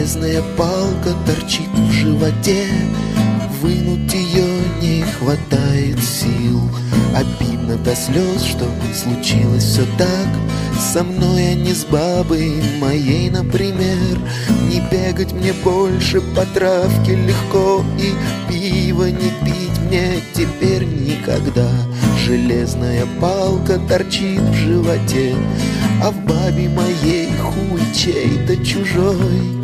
железная палка торчит в животе, вынуть ее не хватает сил. Обидно до слез, что случилось все так со мной, а не с бабой моей, например. Не бегать мне больше по травке легко, и пиво не пить мне теперь никогда. Железная палка торчит в животе, а в бабе моей хуй чей-то чужой.